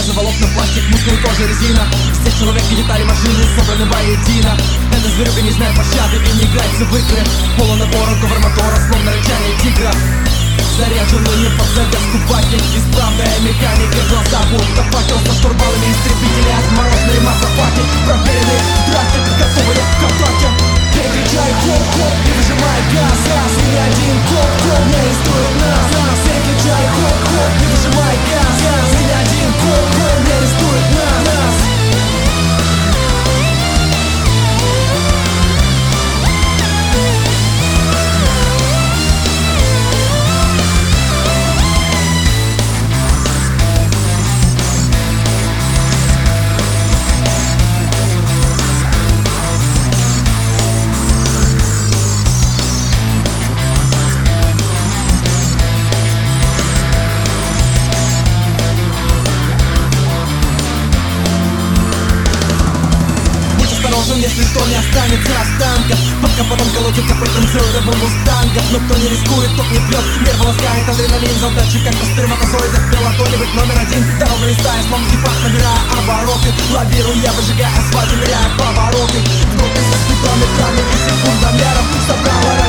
же волокна, пластик, мускулы, тоже резина. Все человек и детали машины собраны воедино. Эта зверюга не знает пощады и не играется в игры. Полон напора, говор мотора, словно рычание тигра. Заряженные под завязку баки, исправная механика, глаза будто факел со штурвалами истребители, отмороженные мазафаки, проверенные в драке, готовые к атаке. Переключай хоп-хоп и выжимай газ, газ, и ни один коп-коп не арестует нас. Переключай хоп-хоп и выжимай газ, газ, и ни один коп-коп не арестует нас. Если что, не останется останков. Под капотом колотится претенциозным мустангов. Но кто не рискует, тот не пьет. Нерв ласкает адреналин, задачи как по сперматозоидах. Пелотоне быть номер один. Дорога листая, словно экипаж, набирая обороты. Лавируя, выжигая асфальт, ныряя повороты. В группе со спидометрами и секундомером. Собрала